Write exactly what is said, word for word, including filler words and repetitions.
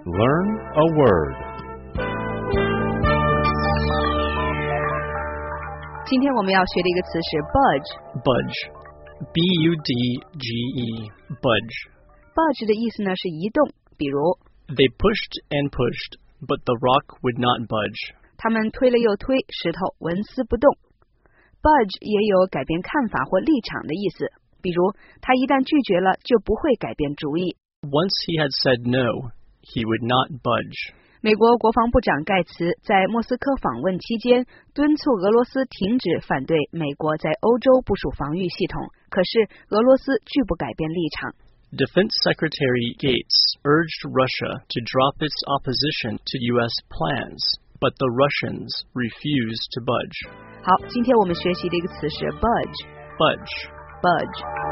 Learn a word. 今天我们要学的一个词是 budge. Budge. B U D G E. Budge. Budge 的意思呢是移动，比如 They pushed and pushed, but the rock would not budge. 他们推了又推，石头纹丝不动。Budge 也有改变看法或立场的意思，比如他一旦拒绝了，就不会改变主意。 Once he had said no, he would not budge. 美国国防部长盖茨在莫斯科访问期间，敦促俄罗斯停止反对美国在欧洲部署防御系统，可是俄罗斯拒不改变立场。 Defense Secretary Gates urged Russia to drop its opposition to U S plans, but the Russians refused to budge. 好，今天我们学习的一个词是 budge. Budge. Budge.